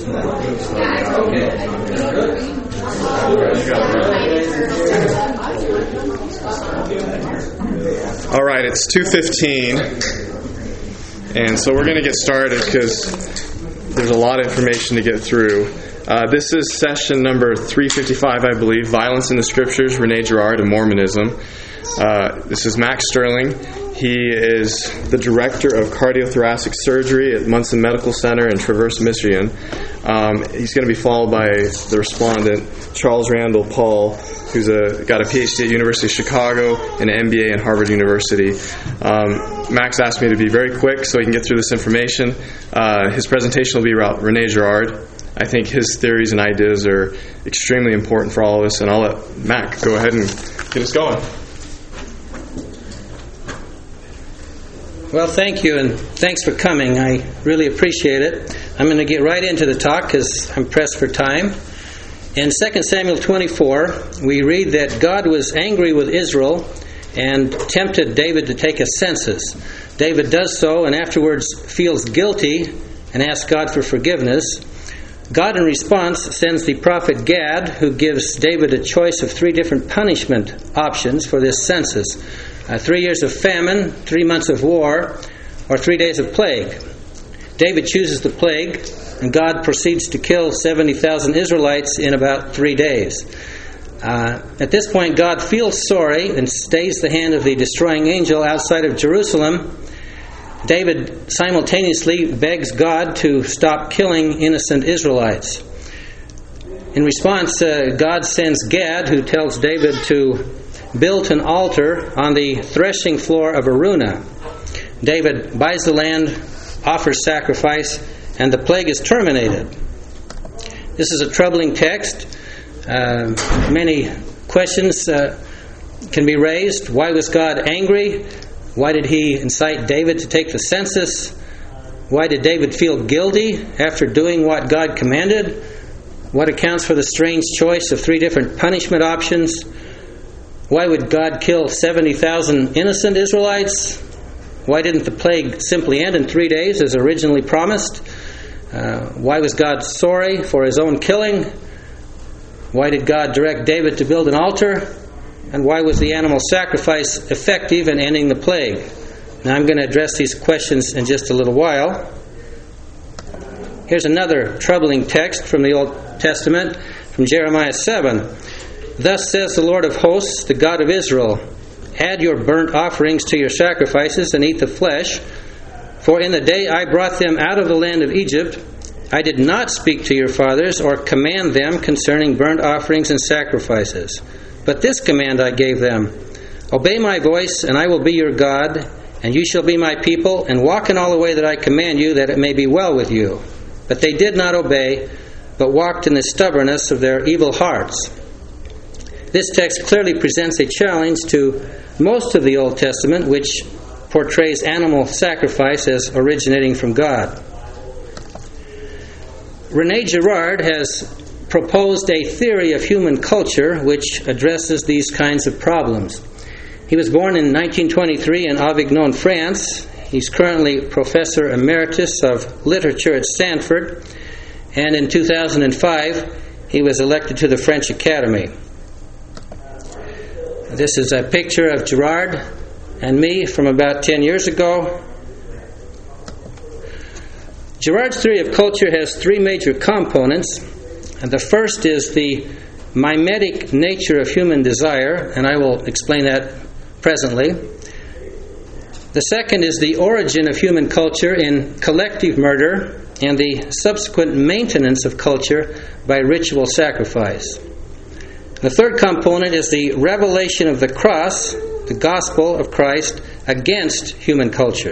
All right, it's 2:15, and so we're going to get started because there's a lot of information to get through. This is session number 355, I believe, Violence in the Scriptures, Rene Girard, and Mormonism. This is Max Sterling. He is the director of cardiothoracic surgery at Munson Medical Center in Traverse, Michigan. He's going to be followed by the respondent, Charles Randall Paul, who's got a PhD at University of Chicago and an MBA at Harvard University. Max asked me to be very quick so he can get through this information. His presentation will be about Rene Girard. I think his theories and ideas are extremely important for all of us, and I'll let Mac go ahead and get us going. Well, thank you, and thanks for coming. I really appreciate it. I'm going to get right into the talk because I'm pressed for time. In 2 Samuel 24, we read that God was angry with Israel and tempted David to take a census. David does so and afterwards feels guilty and asks God for forgiveness. God, in response, sends the prophet Gad, who gives David a choice of 3 different punishment options for this census. 3 years of famine, 3 months of war, or 3 days of plague. David chooses the plague, and God proceeds to kill 70,000 Israelites in about 3 days. At this point, God feels sorry and stays the hand of the destroying angel outside of Jerusalem. David simultaneously begs God to stop killing innocent Israelites. In response, God sends Gad, who tells David to build an altar on the threshing floor of Araunah. David buys the land, offers sacrifice, and the plague is terminated. This is a troubling text. Many questions can be raised. Why was God angry? Why did he incite David to take the census? Why did David feel guilty after doing what God commanded? What accounts for the strange choice of 3 different punishment options? Why would God kill 70,000 innocent Israelites? Why didn't the plague simply end in 3 days as originally promised? Why was God sorry for his own killing? Why did God direct David to build an altar? And why was the animal sacrifice effective in ending the plague? Now I'm going to address these questions in just a little while. Here's another troubling text from the Old Testament, from Jeremiah 7. Thus says the Lord of hosts, the God of Israel, add your burnt offerings to your sacrifices and eat the flesh. For in the day I brought them out of the land of Egypt, I did not speak to your fathers or command them concerning burnt offerings and sacrifices. But this command I gave them, obey my voice, and I will be your God, and you shall be my people, and walk in all the way that I command you, that it may be well with you. But they did not obey, but walked in the stubbornness of their evil hearts. This text clearly presents a challenge to most of the Old Testament, which portrays animal sacrifice as originating from God. Rene Girard has proposed a theory of human culture which addresses these kinds of problems. He was born in 1923 in Avignon, France. He's currently Professor Emeritus of Literature at Stanford, and in 2005 he was elected to the French Academy. This is a picture of Girard and me from about 10 years ago. Girard's theory of culture has 3 major components. And the first is the mimetic nature of human desire, and I will explain that presently. The second is the origin of human culture in collective murder and the subsequent maintenance of culture by ritual sacrifice. The third component is the revelation of the cross, the gospel of Christ, against human culture.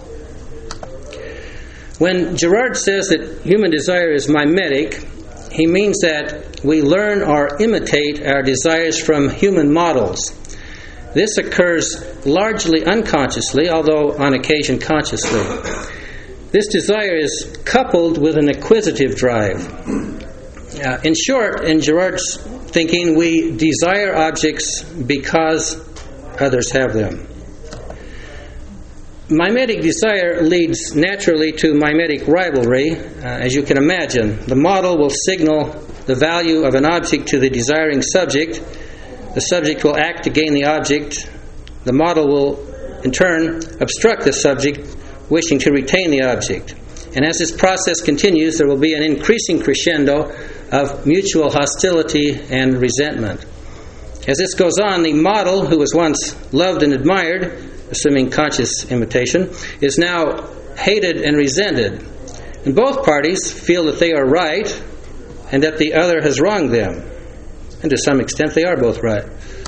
When Girard says that human desire is mimetic, he means that we learn or imitate our desires from human models. This occurs largely unconsciously, although on occasion consciously. This desire is coupled with an acquisitive drive. In short, in Girard's thinking, we desire objects because others have them. Mimetic desire leads naturally to mimetic rivalry, as you can imagine. The model will signal the value of an object to the desiring subject. The subject will act to gain the object. The model will, in turn, obstruct the subject wishing to retain the object. And as this process continues, there will be an increasing crescendo of mutual hostility and resentment. As this goes on, the model, who was once loved and admired, assuming conscious imitation, is now hated and resented. And both parties feel that they are right and that the other has wronged them. And to some extent, they are both right.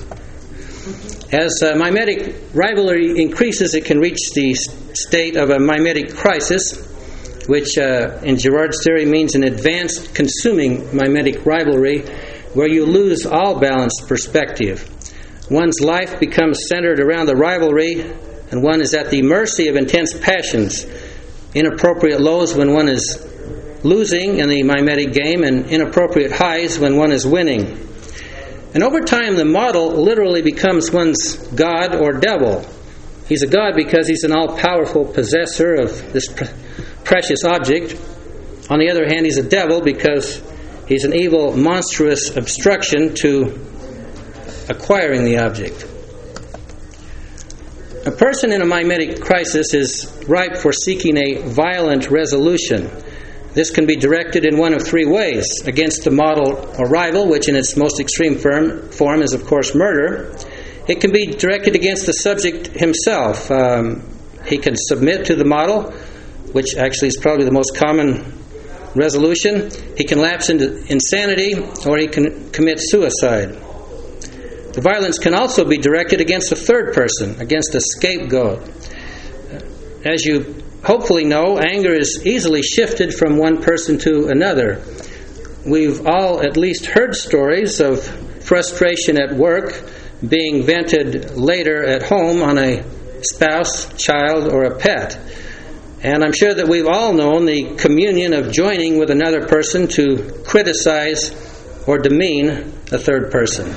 As mimetic rivalry increases, it can reach the state of a mimetic crisis, which in Girard's theory means an advanced consuming mimetic rivalry where you lose all balanced perspective. One's life becomes centered around the rivalry, and one is at the mercy of intense passions, inappropriate lows when one is losing in the mimetic game, and inappropriate highs when one is winning. And over time, the model literally becomes one's god or devil. He's a god because he's an all-powerful possessor of this precious object. On the other hand, he's a devil because he's an evil, monstrous obstruction to acquiring the object. A person in a mimetic crisis is ripe for seeking a violent resolution. This can be directed in one of three ways: against the model or rival, which in its most extreme form is, of course, murder. It can be directed against the subject himself. He can submit to the model, which actually is probably the most common resolution. He can lapse into insanity, or he can commit suicide. The violence can also be directed against a third person, against a scapegoat. As you hopefully know, anger is easily shifted from one person to another. We've all at least heard stories of frustration at work being vented later at home on a spouse, child, or a pet. And I'm sure that we've all known the communion of joining with another person to criticize or demean a third person.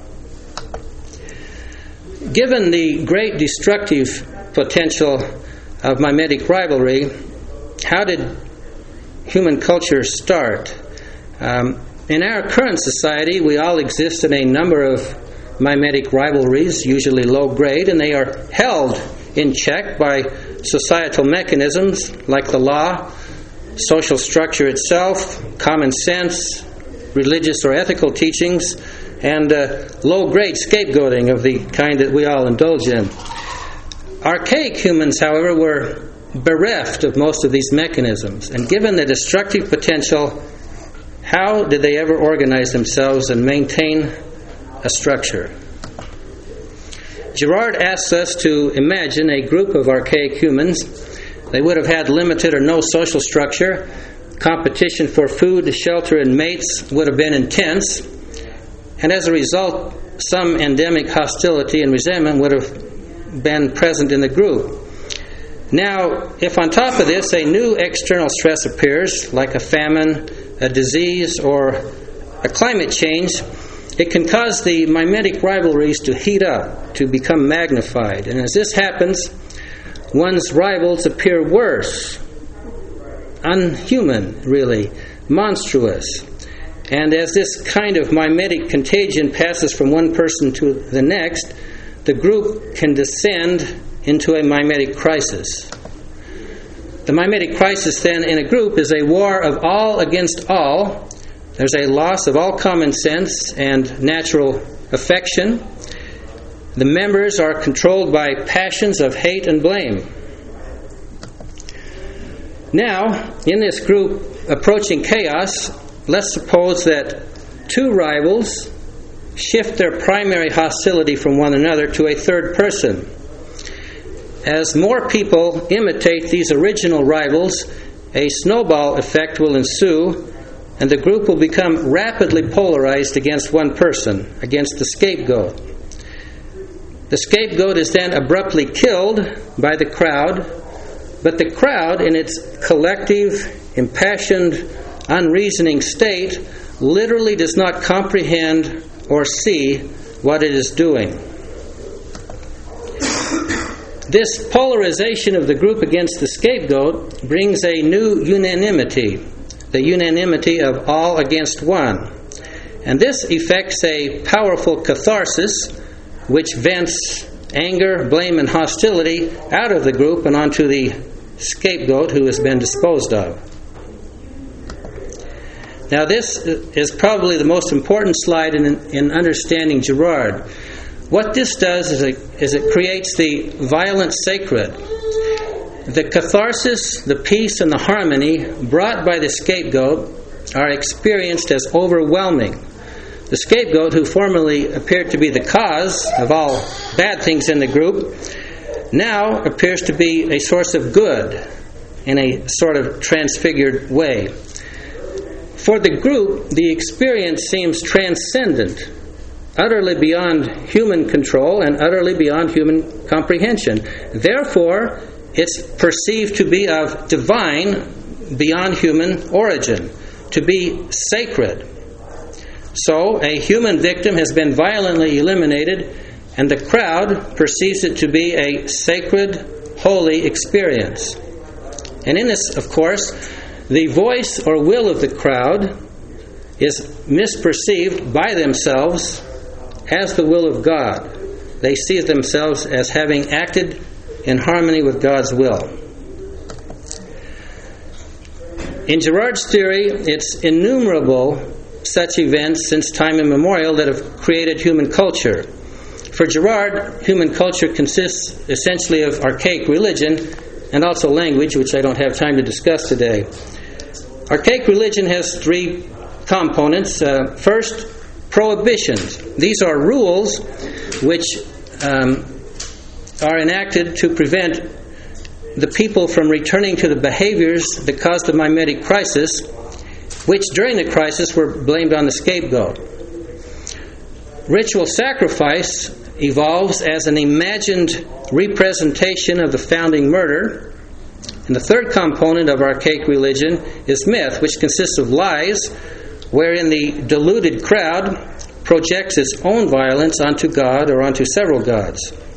Given the great destructive potential of mimetic rivalry, how did human culture start? In our current society, we all exist in a number of mimetic rivalries, usually low grade, and they are held in check by societal mechanisms like the law, social structure itself, common sense, religious or ethical teachings, and low-grade scapegoating of the kind that we all indulge in. Archaic humans, however, were bereft of most of these mechanisms, and given the destructive potential, how did they ever organize themselves and maintain a structure? Girard asks us to imagine a group of archaic humans. They would have had limited or no social structure. Competition for food, shelter, and mates would have been intense. And as a result, some endemic hostility and resentment would have been present in the group. Now, if on top of this a new external stress appears, like a famine, a disease, or a climate change, it can cause the mimetic rivalries to heat up, to become magnified. And as this happens, one's rivals appear worse, unhuman, really, monstrous. And as this kind of mimetic contagion passes from one person to the next, the group can descend into a mimetic crisis. The mimetic crisis then in a group is a war of all against all. There's a loss of all common sense and natural affection. The members are controlled by passions of hate and blame. Now, in this group approaching chaos, let's suppose that two rivals shift their primary hostility from one another to a third person. As more people imitate these original rivals, a snowball effect will ensue, and the group will become rapidly polarized against one person, against the scapegoat. The scapegoat is then abruptly killed by the crowd, but the crowd, in its collective, impassioned, unreasoning state, literally does not comprehend or see what it is doing. This polarization of the group against the scapegoat brings a new unanimity, the unanimity of all against one. And this effects a powerful catharsis which vents anger, blame, and hostility out of the group and onto the scapegoat who has been disposed of. Now this is probably the most important slide in understanding Girard. What this does is it creates the violent sacred. The catharsis, the peace, and the harmony brought by the scapegoat are experienced as overwhelming. The scapegoat, who formerly appeared to be the cause of all bad things in the group, now appears to be a source of good in a sort of transfigured way. For the group, the experience seems transcendent, utterly beyond human control and utterly beyond human comprehension. Therefore, it's perceived to be of divine, beyond human origin, to be sacred. So, a human victim has been violently eliminated, and the crowd perceives it to be a sacred, holy experience. And in this, of course, the voice or will of the crowd is misperceived by themselves as the will of God. They see themselves as having acted in harmony with God's will. In Girard's theory, it's innumerable such events since time immemorial that have created human culture. For Girard, human culture consists essentially of archaic religion and also language, which I don't have time to discuss today. Archaic religion has three components. First, prohibitions. These are rules which are enacted to prevent the people from returning to the behaviors that caused the mimetic crisis, which during the crisis were blamed on the scapegoat. Ritual sacrifice evolves as an imagined representation of the founding murder. And the third component of archaic religion is myth, which consists of lies, wherein the deluded crowd projects its own violence onto God or onto several gods.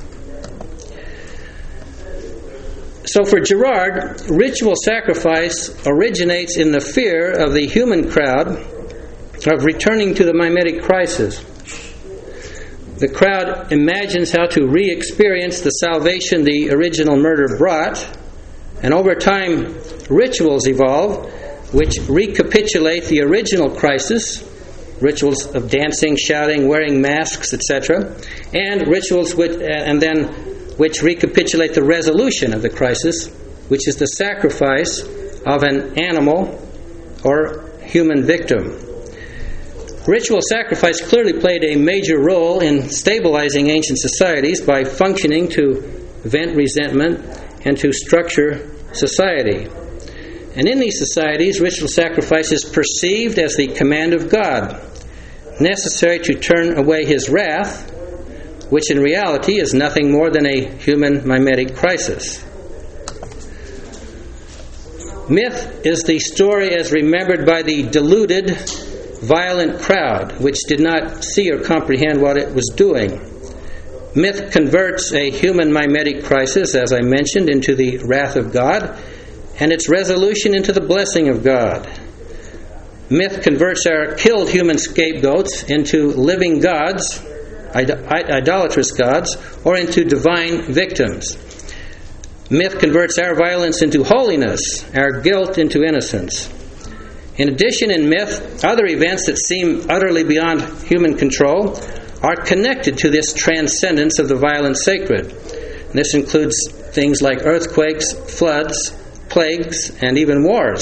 So for Girard, ritual sacrifice originates in the fear of the human crowd of returning to the mimetic crisis. The crowd imagines how to re-experience the salvation the original murder brought, and over time rituals evolve which recapitulate the original crisis, rituals of dancing, shouting, wearing masks, etc., and rituals which recapitulate the resolution of the crisis, which is the sacrifice of an animal or human victim. Ritual sacrifice clearly played a major role in stabilizing ancient societies by functioning to vent resentment and to structure society. And in these societies, ritual sacrifice is perceived as the command of God, necessary to turn away His wrath, which in reality is nothing more than a human mimetic crisis. Myth is the story as remembered by the deluded, violent crowd, which did not see or comprehend what it was doing. Myth converts a human mimetic crisis, as I mentioned, into the wrath of God, and its resolution into the blessing of God. Myth converts our killed human scapegoats into living gods, idolatrous gods, or into divine victims. Myth converts our violence into holiness, our guilt into innocence. In addition, in myth, other events that seem utterly beyond human control are connected to this transcendence of the violent sacred. And this includes things like earthquakes, floods, plagues, and even wars.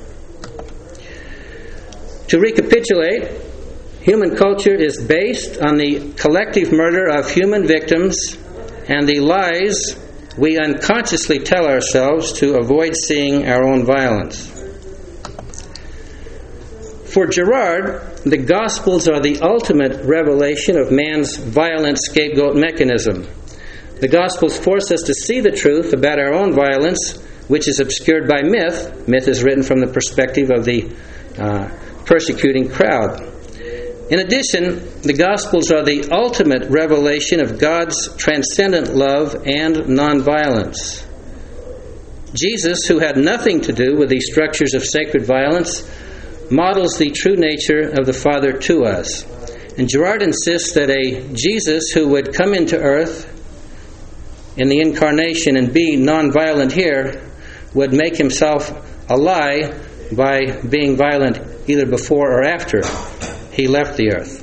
To recapitulate, human culture is based on the collective murder of human victims and the lies we unconsciously tell ourselves to avoid seeing our own violence. For Girard, the Gospels are the ultimate revelation of man's violent scapegoat mechanism. The Gospels force us to see the truth about our own violence, which is obscured by myth. Myth is written from the perspective of the persecuting crowd. In addition, the Gospels are the ultimate revelation of God's transcendent love and nonviolence. Jesus, who had nothing to do with the structures of sacred violence, models the true nature of the Father to us. And Girard insists that a Jesus who would come into earth in the incarnation and be nonviolent here would make himself a lie by being violent either before or after he left the earth.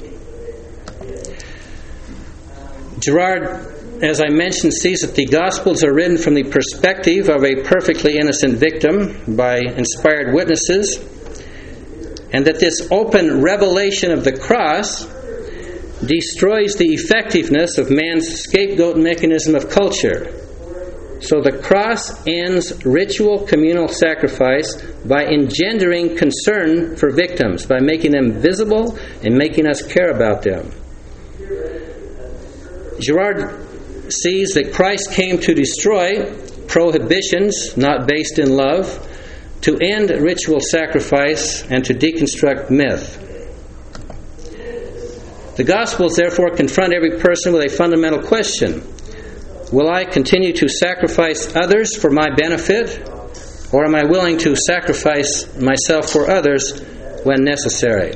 Girard, as I mentioned, sees that the Gospels are written from the perspective of a perfectly innocent victim by inspired witnesses, and that this open revelation of the cross destroys the effectiveness of man's scapegoat mechanism of culture. So the cross ends ritual communal sacrifice by engendering concern for victims, by making them visible and making us care about them. Girard sees that Christ came to destroy prohibitions not based in love, to end ritual sacrifice, and to deconstruct myth. The Gospels therefore confront every person with a fundamental question. Will I continue to sacrifice others for my benefit, or am I willing to sacrifice myself for others when necessary?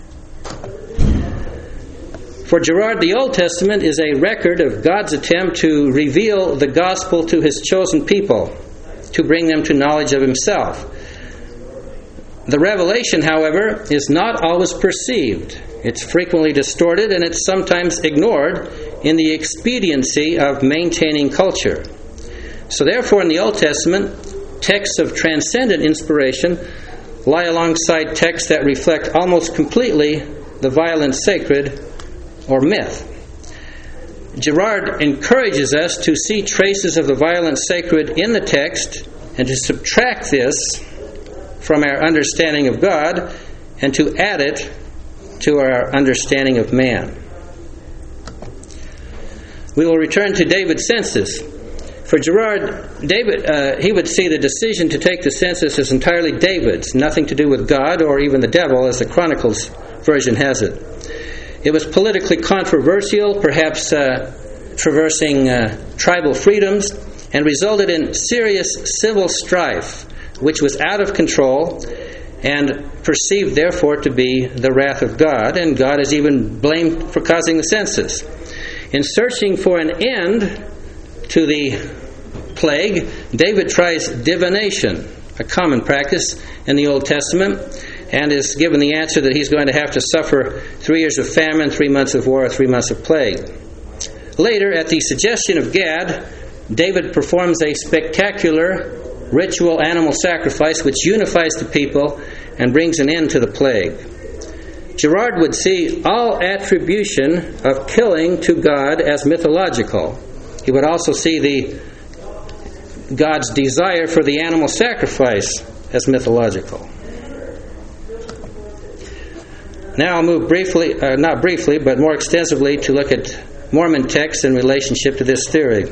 For Girard, the Old Testament is a record of God's attempt to reveal the gospel to His chosen people, to bring them to knowledge of Himself. The revelation, however, is not always perceived. It's frequently distorted, and it's sometimes ignored in the expediency of maintaining culture. So therefore, in the Old Testament, texts of transcendent inspiration lie alongside texts that reflect almost completely the violent sacred or myth. Girard encourages us to see traces of the violent sacred in the text and to subtract this from our understanding of God and to add it to our understanding of man. We will return to David's census. For Girard, he would see the decision to take the census as entirely David's, nothing to do with God or even the devil, as the Chronicles version has it. It was politically controversial, perhaps traversing tribal freedoms, and resulted in serious civil strife, which was out of control and perceived, therefore, to be the wrath of God, and God is even blamed for causing the census. In searching for an end to the plague, David tries divination, a common practice in the Old Testament, and is given the answer that he's going to have to suffer 3 years of famine, 3 months of war, 3 months of plague. Later, at the suggestion of Gad, David performs a spectacular ritual animal sacrifice which unifies the people and brings an end to the plague. Girard would see all attribution of killing to God as mythological. He would also see God's desire for the animal sacrifice as mythological. Now I'll move not briefly, but more extensively to look at Mormon texts in relationship to this theory.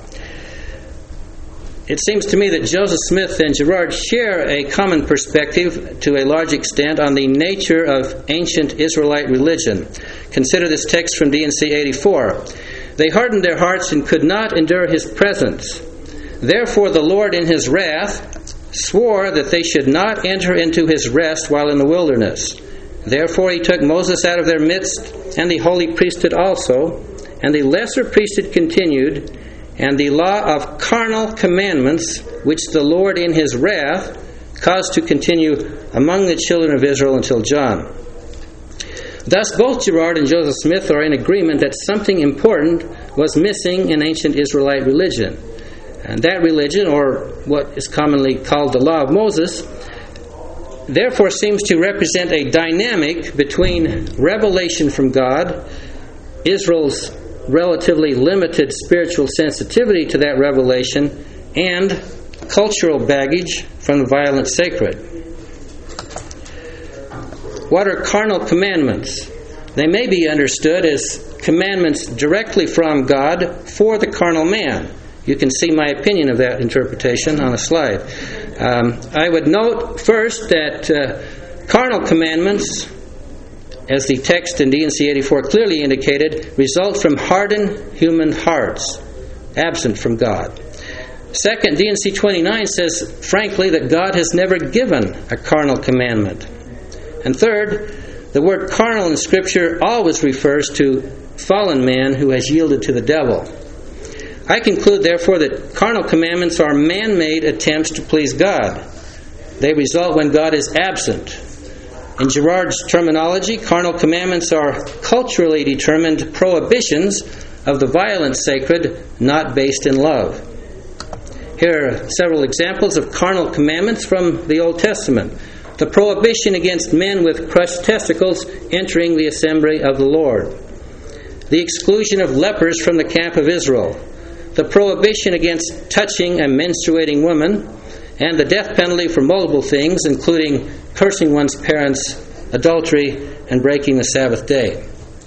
It seems to me that Joseph Smith and Girard share a common perspective to a large extent on the nature of ancient Israelite religion. Consider this text from D&C 84. They hardened their hearts and could not endure His presence. Therefore the Lord in His wrath swore that they should not enter into His rest while in the wilderness. Therefore He took Moses out of their midst, and the holy priesthood also, and the lesser priesthood continued, and the law of carnal commandments, which the Lord in His wrath caused to continue among the children of Israel until John. Thus both Girard and Joseph Smith are in agreement that something important was missing in ancient Israelite religion. And that religion, or what is commonly called the Law of Moses, therefore seems to represent a dynamic between revelation from God, Israel's relatively limited spiritual sensitivity to that revelation, and cultural baggage from the violent sacred. What are carnal commandments? They may be understood as commandments directly from God for the carnal man. You can see my opinion of that interpretation on a slide. I would note first that carnal commandments as the text in D&C 84 clearly indicated, result from hardened human hearts, absent from God. Second, D&C 29 says, frankly, that God has never given a carnal commandment. And third, the word carnal in Scripture always refers to fallen man who has yielded to the devil. I conclude, therefore, that carnal commandments are man-made attempts to please God. They result when God is absent. In Girard's terminology, carnal commandments are culturally determined prohibitions of the violent sacred, not based in love. Here are several examples of carnal commandments from the Old Testament. The prohibition against men with crushed testicles entering the assembly of the Lord. The exclusion of lepers from the camp of Israel. The prohibition against touching a menstruating woman, and the death penalty for multiple things, including cursing one's parents, adultery, and breaking the Sabbath day.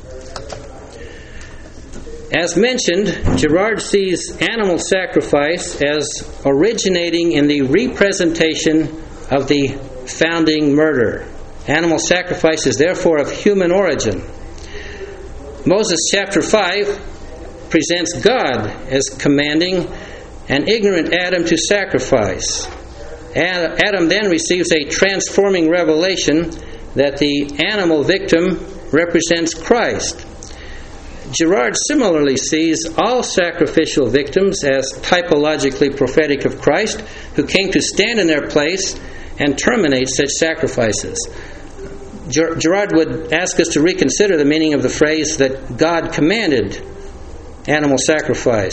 As mentioned, Girard sees animal sacrifice as originating in the representation of the founding murder. Animal sacrifice is therefore of human origin. Moses chapter 5 presents God as commanding an ignorant Adam to sacrifice. Adam then receives a transforming revelation that the animal victim represents Christ. Girard similarly sees all sacrificial victims as typologically prophetic of Christ, who came to stand in their place and terminate such sacrifices. Girard would ask us to reconsider the meaning of the phrase that God commanded animal sacrifice.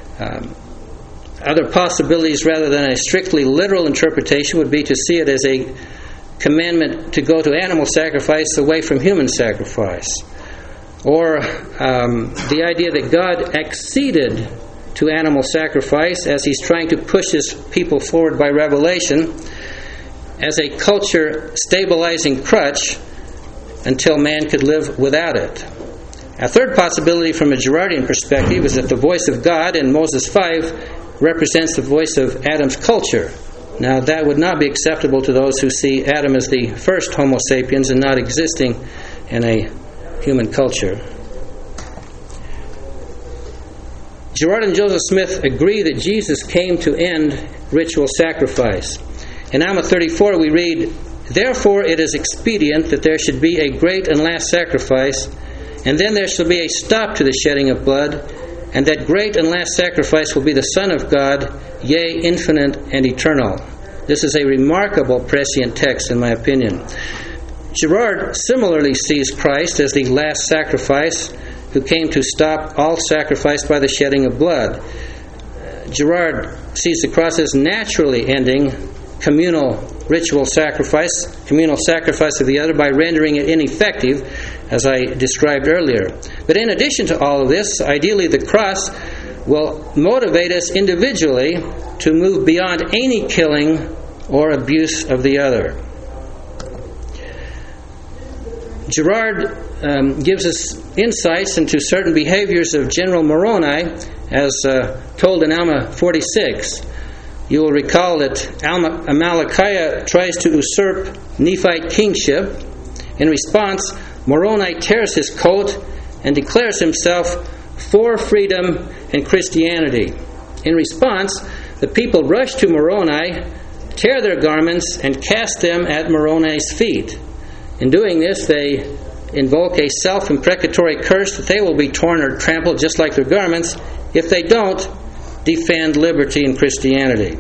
Other possibilities rather than a strictly literal interpretation would be to see it as a commandment to go to animal sacrifice away from human sacrifice. Or the idea that God acceded to animal sacrifice as He's trying to push His people forward by revelation as a culture-stabilizing crutch until man could live without it. A third possibility from a Girardian perspective is that the voice of God in Moses 5 represents the voice of Adam's culture. Now, that would not be acceptable to those who see Adam as the first Homo sapiens and not existing in a human culture. Girard and Joseph Smith agree that Jesus came to end ritual sacrifice. In Alma 34 we read, "Therefore it is expedient that there should be a great and last sacrifice, and then there shall be a stop to the shedding of blood, and that great and last sacrifice will be the Son of God, yea, infinite and eternal." This is a remarkable prescient text, in my opinion. Girard similarly sees Christ as the last sacrifice who came to stop all sacrifice by the shedding of blood. Girard sees the cross as naturally ending communal ritual sacrifice, communal sacrifice of the other, by rendering it ineffective, as I described earlier. But in addition to all of this, ideally the cross will motivate us individually to move beyond any killing or abuse of the other. Girard gives us insights into certain behaviors of General Moroni, as told in Alma 46. You will recall that Amalickiah tries to usurp Nephite kingship. In response, Moroni tears his coat and declares himself for freedom and Christianity. In response, the people rush to Moroni, tear their garments, and cast them at Moroni's feet. In doing this, they invoke a self-imprecatory curse that they will be torn or trampled just like their garments if they don't defend liberty and Christianity.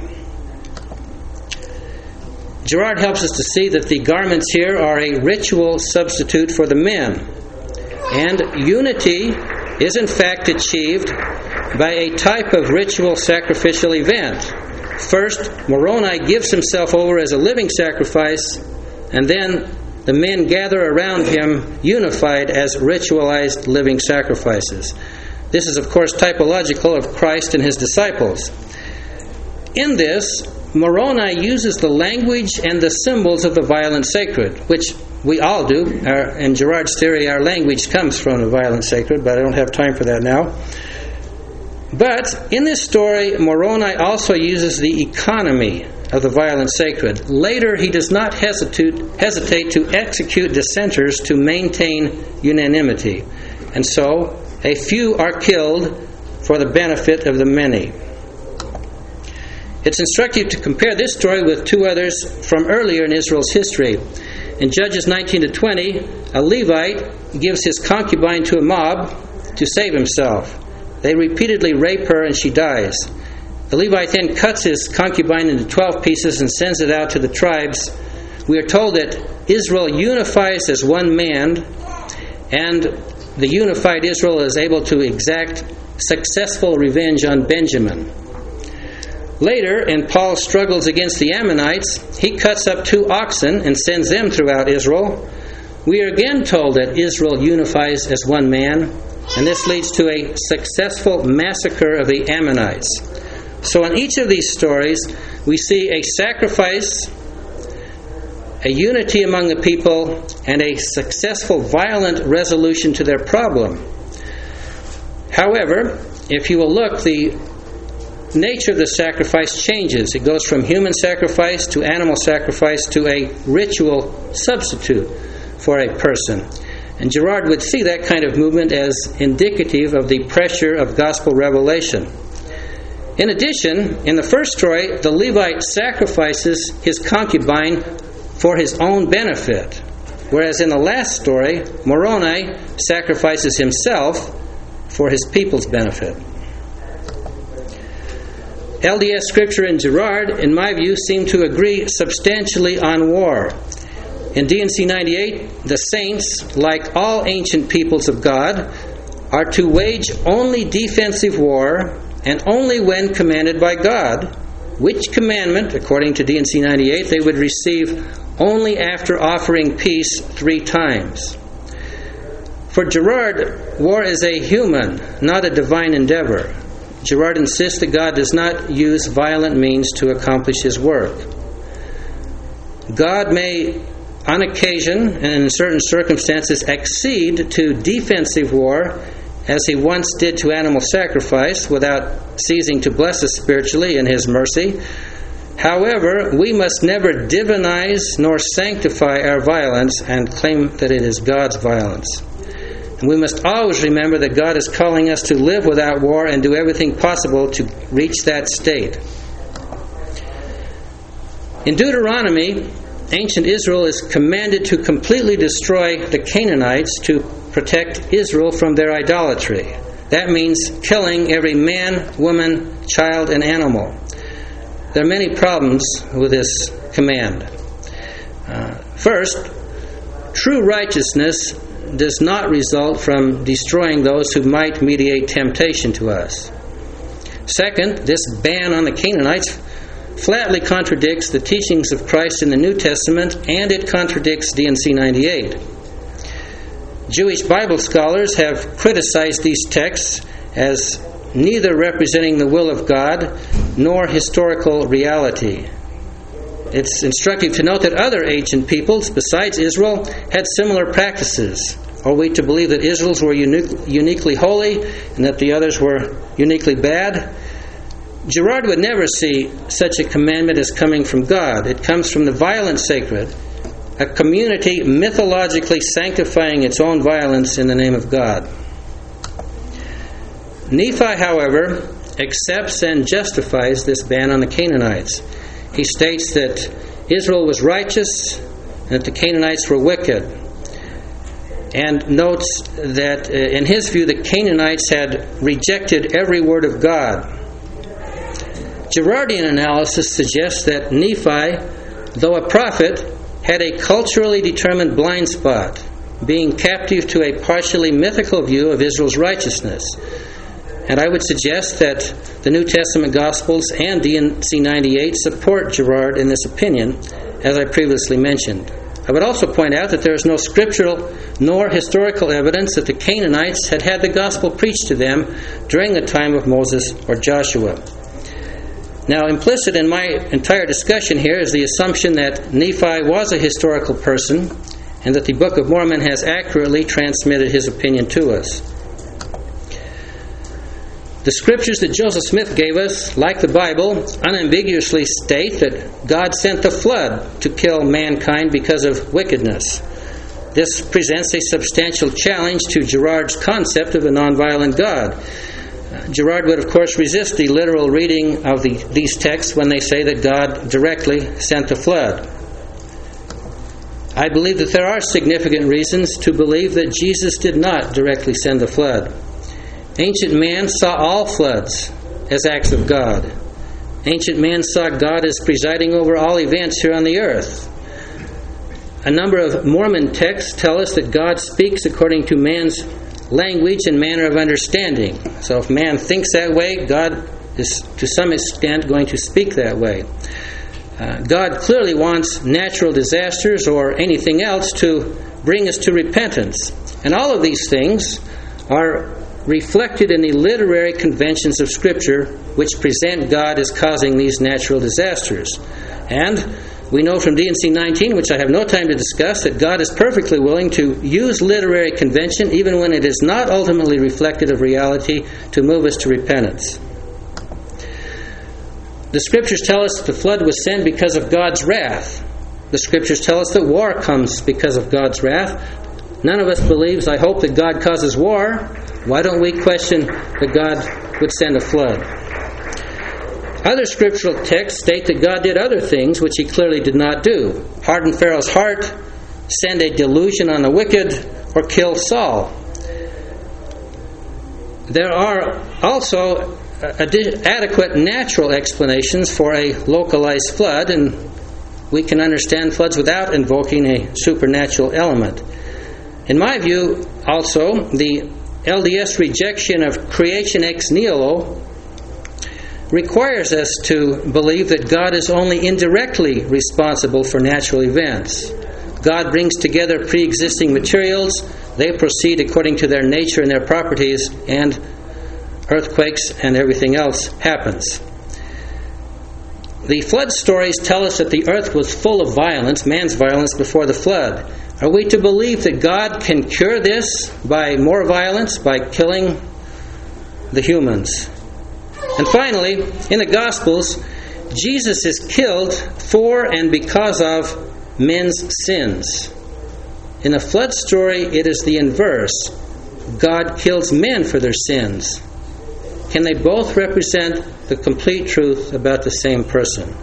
Girard helps us to see that the garments here are a ritual substitute for the men. And unity is in fact achieved by a type of ritual sacrificial event. First, Moroni gives himself over as a living sacrifice, and then the men gather around him unified as ritualized living sacrifices. This is, of course, typological of Christ and his disciples. In this, Moroni uses the language and the symbols of the violent sacred, which we all do. In Girard's theory, our language comes from the violent sacred, but I don't have time for that now. But in this story, Moroni also uses the economy of the violent sacred. Later, he does not hesitate to execute dissenters to maintain unanimity. And so, a few are killed for the benefit of the many. It's instructive to compare this story with two others from earlier in Israel's history. In Judges 19-20, a Levite gives his concubine to a mob to save himself. They repeatedly rape her and she dies. The Levite then cuts his concubine into 12 pieces and sends it out to the tribes. We are told that Israel unifies as one man, and the unified Israel is able to exact successful revenge on Benjamin. Later, in Paul's struggles against the Ammonites, he cuts up 2 oxen and sends them throughout Israel. We are again told that Israel unifies as one man, and this leads to a successful massacre of the Ammonites. So in each of these stories, we see a sacrifice, a unity among the people, and a successful violent resolution to their problem. However, if you will look, the nature of the sacrifice changes. It goes from human sacrifice to animal sacrifice to a ritual substitute for a person. And Girard would see that kind of movement as indicative of the pressure of gospel revelation. In addition, in the first story, the Levite sacrifices his concubine for his own benefit, whereas in the last story, Moroni sacrifices himself for his people's benefit. LDS Scripture and Girard, in my view, seem to agree substantially on war. In D&C 98, the saints, like all ancient peoples of God, are to wage only defensive war and only when commanded by God, which commandment, according to D&C 98, they would receive only after offering peace 3 times. For Girard, war is a human, not a divine endeavor. Girard insists that God does not use violent means to accomplish his work. God may, on occasion and in certain circumstances, accede to defensive war as he once did to animal sacrifice without ceasing to bless us spiritually in his mercy. However, we must never divinize nor sanctify our violence and claim that it is God's violence. And we must always remember that God is calling us to live without war and do everything possible to reach that state. In Deuteronomy, ancient Israel is commanded to completely destroy the Canaanites to protect Israel from their idolatry. That means killing every man, woman, child, and animal. There are many problems with this command. First, true righteousness does not result from destroying those who might mediate temptation to us. Second, this ban on the Canaanites flatly contradicts the teachings of Christ in the New Testament, and it contradicts D&C 98. Jewish Bible scholars have criticized these texts as neither representing the will of God nor historical reality. It's instructive to note that other ancient peoples besides Israel had similar practices. Are we to believe that Israel's were uniquely holy and that the others were uniquely bad? Girard would never see such a commandment as coming from God. It comes from the violent sacred, a community mythologically sanctifying its own violence in the name of God. Nephi, however, accepts and justifies this ban on the Canaanites. He states that Israel was righteous and that the Canaanites were wicked, and notes that in his view the Canaanites had rejected every word of God. Girardian analysis suggests that Nephi, though a prophet, had a culturally determined blind spot, being captive to a partially mythical view of Israel's righteousness. And I would suggest that the New Testament Gospels and D&C 98 support Girard in this opinion, as I previously mentioned. I would also point out that there is no scriptural nor historical evidence that the Canaanites had had the gospel preached to them during the time of Moses or Joshua. Now, implicit in my entire discussion here is the assumption that Nephi was a historical person and that the Book of Mormon has accurately transmitted his opinion to us. The scriptures that Joseph Smith gave us, like the Bible, unambiguously state that God sent the flood to kill mankind because of wickedness. This presents a substantial challenge to Girard's concept of a nonviolent God. Girard would, of course, resist the literal reading of these texts when they say that God directly sent the flood. I believe that there are significant reasons to believe that Jesus did not directly send the flood. Ancient man saw all floods as acts of God. Ancient man saw God as presiding over all events here on the earth. A number of Mormon texts tell us that God speaks according to man's language and manner of understanding. So if man thinks that way, God is to some extent going to speak that way. God clearly wants natural disasters or anything else to bring us to repentance. And all of these things are reflected in the literary conventions of Scripture, which present God as causing these natural disasters. And we know from D&C 19, which I have no time to discuss, that God is perfectly willing to use literary convention, even when it is not ultimately reflective of reality, to move us to repentance. The Scriptures tell us that the flood was sent because of God's wrath. The Scriptures tell us that war comes because of God's wrath. None of us believes, I hope, that God causes war. Why don't we question that God would send a flood? Other scriptural texts state that God did other things which He clearly did not do. Harden Pharaoh's heart, send a delusion on the wicked, or kill Saul. There are also adequate natural explanations for a localized flood, and we can understand floods without invoking a supernatural element. In my view, also, the LDS rejection of creation ex nihilo requires us to believe that God is only indirectly responsible for natural events. God brings together pre-existing materials, they proceed according to their nature and their properties, and earthquakes and everything else happens. The flood stories tell us that the earth was full of violence, man's violence, before the flood. Are we to believe that God can cure this by more violence, by killing the humans? And finally, in the Gospels, Jesus is killed for and because of men's sins. In a flood story, it is the inverse. God kills men for their sins. Can they both represent the complete truth about the same person?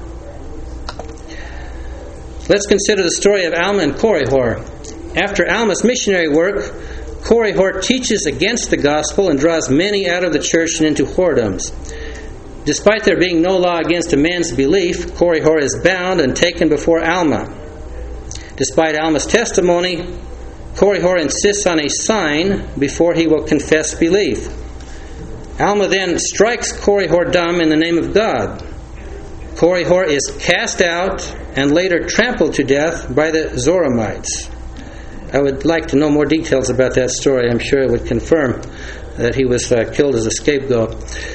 Let's consider the story of Alma and Korihor. After Alma's missionary work, Korihor teaches against the gospel and draws many out of the church and into whoredoms. Despite there being no law against a man's belief, Korihor is bound and taken before Alma. Despite Alma's testimony, Korihor insists on a sign before he will confess belief. Alma then strikes Korihor dumb in the name of God. Korihor is cast out and later trampled to death by the Zoramites. I would like to know more details about that story. I'm sure it would confirm that he was killed as a scapegoat.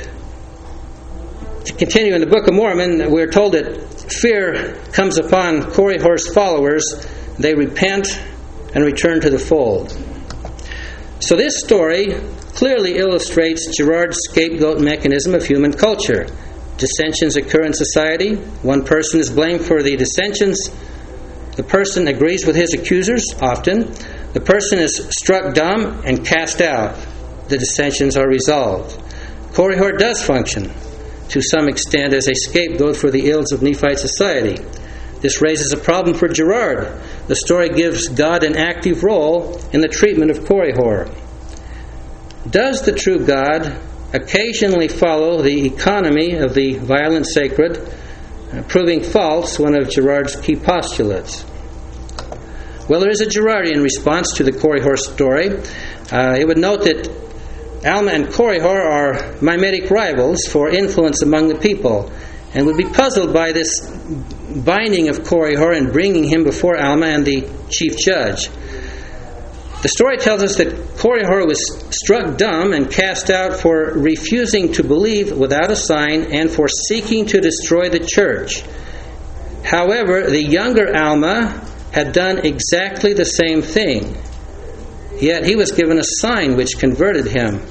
To continue in the Book of Mormon, we're told that fear comes upon Korihor's followers. They repent and return to the fold. So this story clearly illustrates Girard's scapegoat mechanism of human culture. Dissensions occur in society. One person is blamed for the dissensions. The person agrees with his accusers, often. The person is struck dumb and cast out. The dissensions are resolved. Korihor does function, to some extent, as a scapegoat for the ills of Nephite society. This raises a problem for Girard. The story gives God an active role in the treatment of Korihor. Does the true God occasionally follow the economy of the violent sacred, proving false one of Girard's key postulates? Well, there is a Girardian response to the Korihor story. It would note that Alma and Korihor are mimetic rivals for influence among the people, and would be puzzled by this binding of Korihor and bringing him before Alma and the chief judge. The story tells us that Korihor was struck dumb and cast out for refusing to believe without a sign and for seeking to destroy the church. However, the younger Alma had done exactly the same thing. Yet he was given a sign which converted him.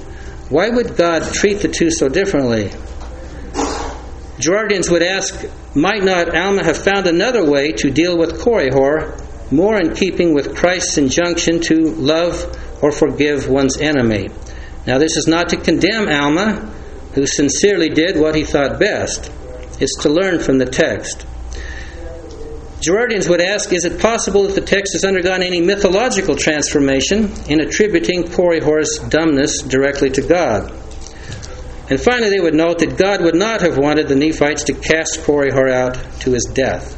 Why would God treat the two so differently? Gerardians would ask, might not Alma have found another way to deal with Korihor, more in keeping with Christ's injunction to love or forgive one's enemy? Now, this is not to condemn Alma, who sincerely did what he thought best. It's to learn from the text. Gerardians would ask, is it possible that the text has undergone any mythological transformation in attributing Korihor's dumbness directly to God? And finally, they would note that God would not have wanted the Nephites to cast Korihor out to his death.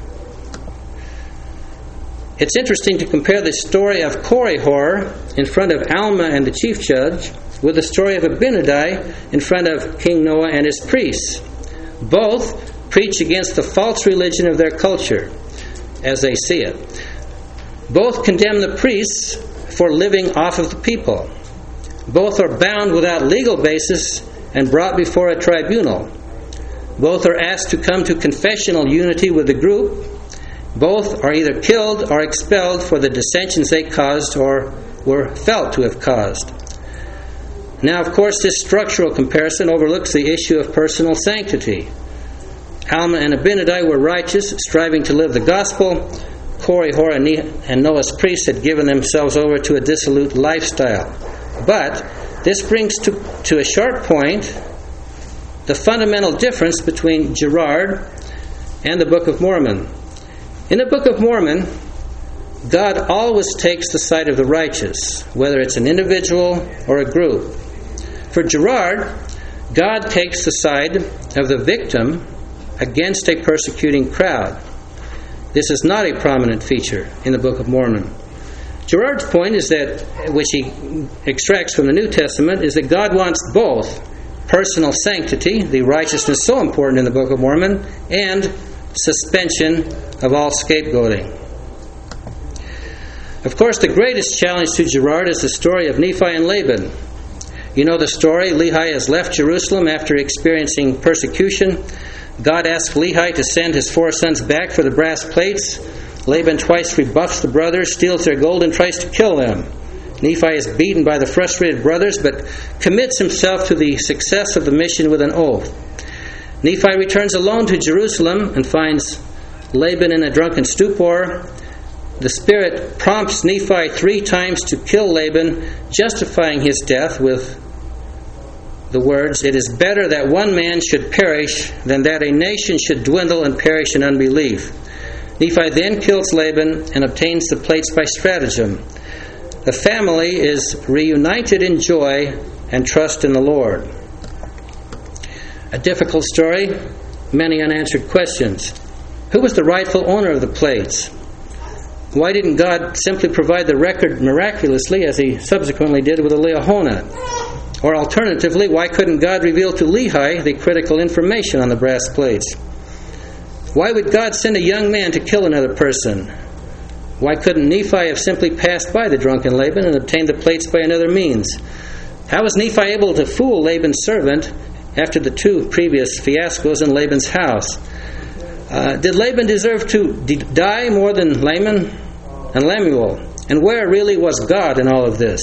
It's interesting to compare the story of Korihor in front of Alma and the chief judge with the story of Abinadi in front of King Noah and his priests. Both preach against the false religion of their culture, as they see it. Both condemn the priests for living off of the people. Both are bound without legal basis and brought before a tribunal. Both are asked to come to confessional unity with the group. Both are either killed or expelled for the dissensions they caused or were felt to have caused. Now, of course, this structural comparison overlooks the issue of personal sanctity. Alma and Abinadi were righteous, striving to live the gospel. Korihor and Noah's priests had given themselves over to a dissolute lifestyle. But this brings to a sharp point the fundamental difference between Gerard and the Book of Mormon. In the Book of Mormon, God always takes the side of the righteous, whether it's an individual or a group. For Gerard, God takes the side of the victim against a persecuting crowd. This is not a prominent feature in the Book of Mormon. Gerard's point is that, which he extracts from the New Testament, is that God wants both personal sanctity, the righteousness so important in the Book of Mormon, and suspension of all scapegoating. Of course, the greatest challenge to Gerard is the story of Nephi and Laban. You know the story. Lehi has left Jerusalem after experiencing persecution. God asks Lehi to send his 4 sons back for the brass plates. Laban twice rebuffs the brothers, steals their gold, and tries to kill them. Nephi is beaten by the frustrated brothers, but commits himself to the success of the mission with an oath. Nephi returns alone to Jerusalem and finds Laban in a drunken stupor. The Spirit prompts Nephi 3 times to kill Laban, justifying his death with the words, "It is better that one man should perish than that a nation should dwindle and perish in unbelief." Nephi then kills Laban and obtains the plates by stratagem. The family is reunited in joy and trust in the Lord. A difficult story, many unanswered questions. Who was the rightful owner of the plates? Why didn't God simply provide the record miraculously, as he subsequently did with the Liahona? Or alternatively, why couldn't God reveal to Lehi the critical information on the brass plates? Why would God send a young man to kill another person? Why couldn't Nephi have simply passed by the drunken Laban and obtained the plates by another means? How was Nephi able to fool Laban's servant after the 2 previous fiascos in Laban's house? Did Laban deserve to die more than Laman and Lemuel? And where really was God in all of this?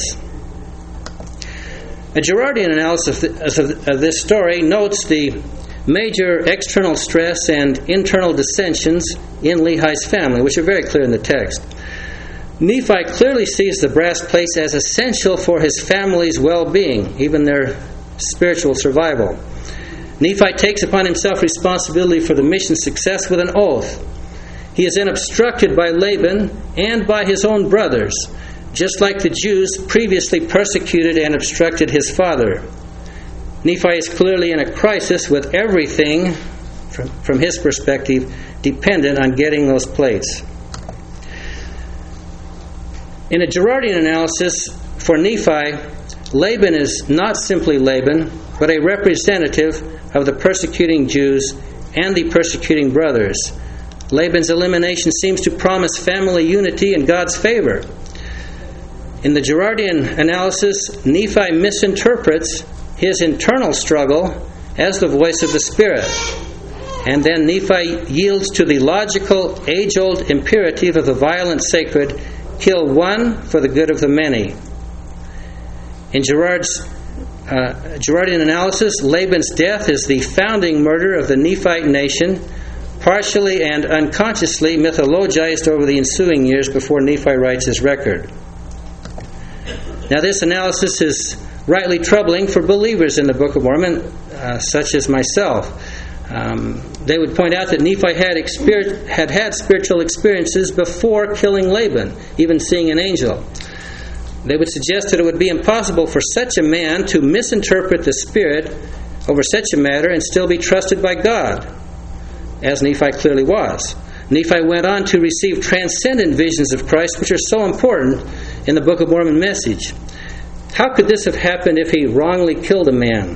A Gerardian analysis of this story notes the major external stress and internal dissensions in Lehi's family, which are very clear in the text. Nephi clearly sees the brass plates as essential for his family's well-being, even their spiritual survival. Nephi takes upon himself responsibility for the mission's success with an oath. He is then obstructed by Laban and by his own brothers, just like the Jews previously persecuted and obstructed his father. Nephi is clearly in a crisis with everything, from his perspective, dependent on getting those plates. In a Gerardian analysis, for Nephi, Laban is not simply Laban, but a representative of the persecuting Jews and the persecuting brothers. Laban's elimination seems to promise family unity and God's favor. In the Gerardian analysis, Nephi misinterprets his internal struggle as the voice of the Spirit. And then Nephi yields to the logical, age-old imperative of the violent sacred, kill one for the good of the many. In Gerard's Gerardian analysis, Laban's death is the founding murder of the Nephite nation, partially and unconsciously mythologized over the ensuing years before Nephi writes his record. Now, this analysis is rightly troubling for believers in the Book of Mormon, such as myself. They would point out that Nephi had spiritual experiences before killing Laban, even seeing an angel. They would suggest that it would be impossible for such a man to misinterpret the Spirit over such a matter and still be trusted by God, as Nephi clearly was. Nephi went on to receive transcendent visions of Christ, which are so important in the Book of Mormon message. How could this have happened if he wrongly killed a man?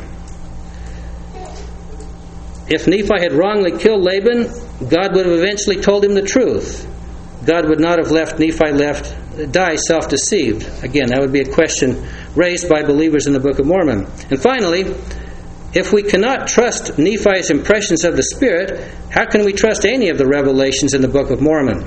If Nephi had wrongly killed Laban, God would have eventually told him the truth. God would not have left Nephi die self-deceived. Again, that would be a question raised by believers in the Book of Mormon. And finally, if we cannot trust Nephi's impressions of the Spirit, how can we trust any of the revelations in the Book of Mormon?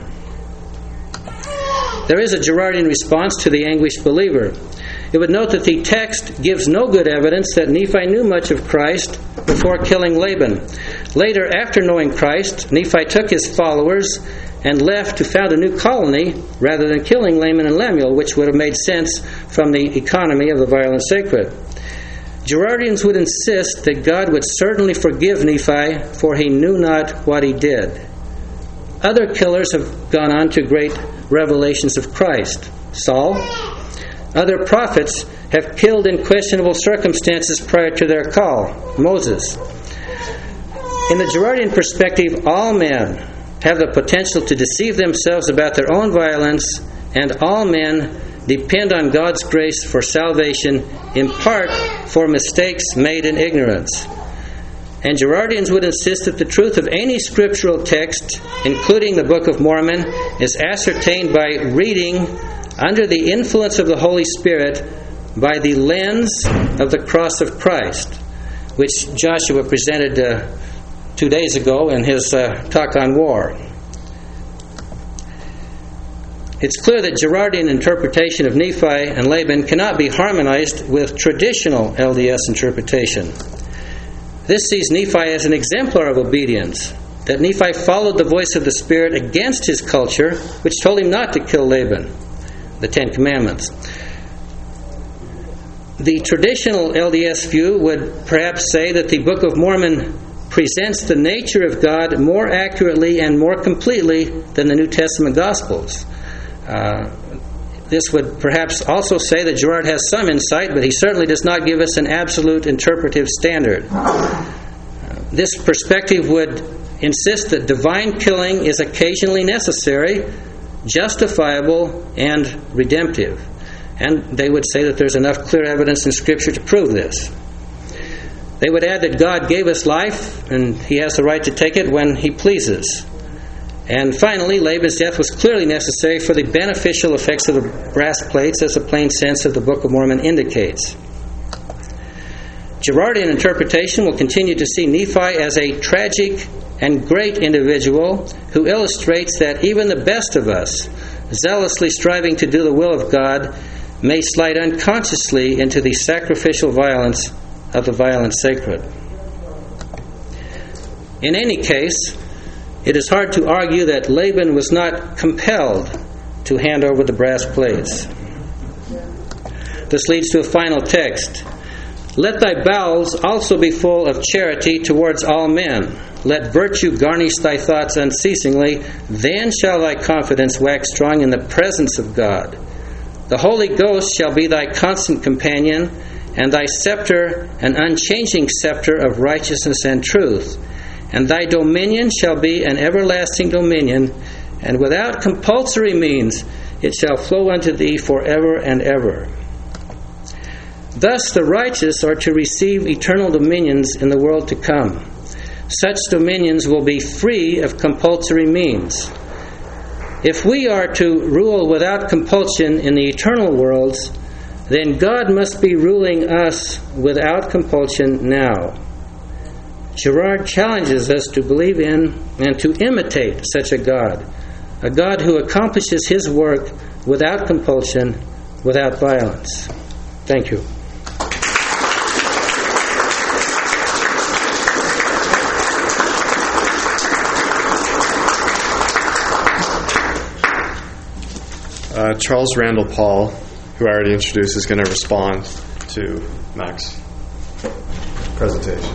There is a Gerardian response to the anguished believer. It would note that the text gives no good evidence that Nephi knew much of Christ before killing Laban. Later, after knowing Christ, Nephi took his followers and left to found a new colony rather than killing Laman and Lemuel, which would have made sense from the economy of the violent sacred. Gerardians would insist that God would certainly forgive Nephi, for he knew not what he did. Other killers have gone on to great revelations of Christ. Saul. Other prophets have killed in questionable circumstances prior to their call. Moses. In the Gerardian perspective, all men have the potential to deceive themselves about their own violence, and all men depend on God's grace for salvation, in part for mistakes made in ignorance. And Gerardians would insist that the truth of any scriptural text, including the Book of Mormon, is ascertained by reading under the influence of the Holy Spirit by the lens of the cross of Christ, which Joshua presented 2 days ago in his talk on war. It's clear that Gerardian interpretation of Nephi and Laban cannot be harmonized with traditional LDS interpretation. This sees Nephi as an exemplar of obedience, that Nephi followed the voice of the Spirit against his culture, which told him not to kill Laban, the Ten Commandments. The traditional LDS view would perhaps say that the Book of Mormon presents the nature of God more accurately and more completely than the New Testament Gospels. This would perhaps also say that Gerard has some insight, but he certainly does not give us an absolute interpretive standard. This perspective would insist that divine killing is occasionally necessary, justifiable, and redemptive. And they would say that there's enough clear evidence in Scripture to prove this. They would add that God gave us life, and He has the right to take it when He pleases. And finally, Laban's death was clearly necessary for the beneficial effects of the brass plates, as the plain sense of the Book of Mormon indicates. Gerardian interpretation will continue to see Nephi as a tragic and great individual who illustrates that even the best of us, zealously striving to do the will of God, may slide unconsciously into the sacrificial violence of the violent sacred. In any case, it is hard to argue that Laban was not compelled to hand over the brass plates. This leads to a final text. Let thy bowels also be full of charity towards all men. Let virtue garnish thy thoughts unceasingly. Then shall thy confidence wax strong in the presence of God. The Holy Ghost shall be thy constant companion, and thy scepter an unchanging scepter of righteousness and truth. And thy dominion shall be an everlasting dominion, and without compulsory means it shall flow unto thee forever and ever. Thus the righteous are to receive eternal dominions in the world to come. Such dominions will be free of compulsory means. If we are to rule without compulsion in the eternal worlds, then God must be ruling us without compulsion now. Gerard challenges us to believe in and to imitate such a God who accomplishes His work without compulsion, without violence. Thank you. Charles Randall Paul, who I already introduced, is going to respond to Mac's presentation.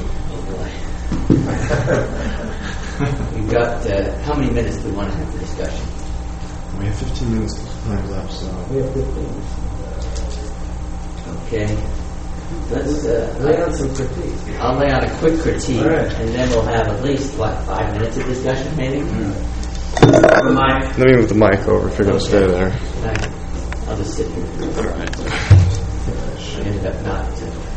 We've got, how many minutes do we want to have for discussion? We have 15 minutes time left, so. We have 15 minutes. Okay. Let's lay on some critique. I'll lay on a quick critique, and then we'll have at least, 5 minutes of discussion, maybe? The mic. Let me move the mic over if you're going to stay there. I'll just sit here. All right. I ended up not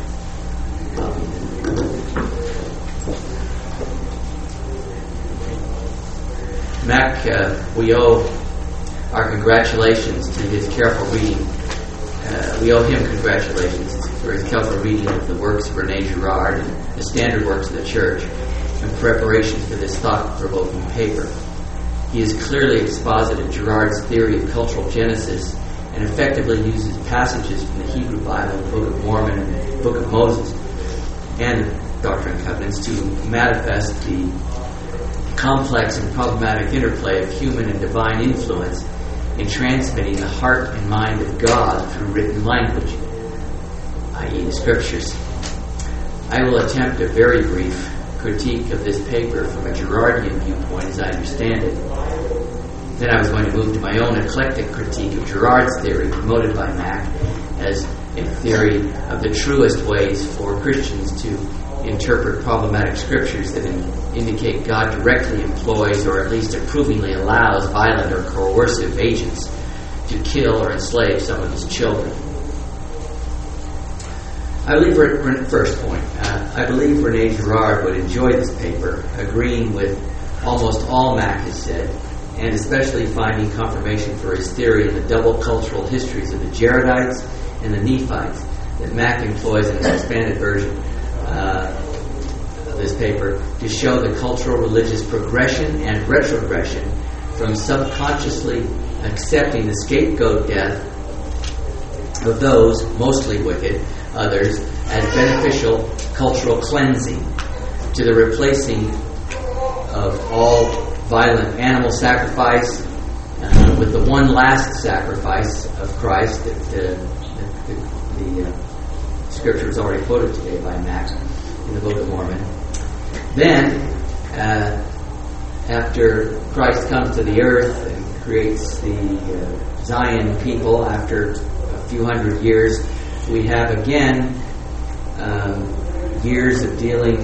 Mac, we owe our congratulations to his careful reading. We owe him congratulations for his careful reading of the works of René Girard and the standard works of the Church in preparation for this thought-provoking paper. He has clearly exposited Girard's theory of cultural genesis and effectively uses passages from the Hebrew Bible, the Book of Mormon, and the Book of Moses, and Doctrine and Covenants to manifest the complex and problematic interplay of human and divine influence in transmitting the heart and mind of God through written language, i.e. the Scriptures. I will attempt a very brief critique of this paper from a Girardian viewpoint as I understand it. Then I was going to move to my own eclectic critique of Girard's theory promoted by Mac as a theory of the truest ways for Christians to interpret problematic scriptures that indicate God directly employs or at least approvingly allows violent or coercive agents to kill or enslave some of his children. I believe, first point, I believe René Girard would enjoy this paper, agreeing with almost all Mac has said, and especially finding confirmation for his theory in the double cultural histories of the Jaredites and the Nephites that Mac employs in his expanded version of this paper to show the cultural religious progression and retrogression from subconsciously accepting the scapegoat death of those, mostly wicked, others, as beneficial cultural cleansing to the replacing of all violent animal sacrifice with the one last sacrifice of Christ that the Scripture is already quoted today by Mac in the Book of Mormon. Then, after Christ comes to the earth and creates the Zion people after a few hundred years, we have again years of dealing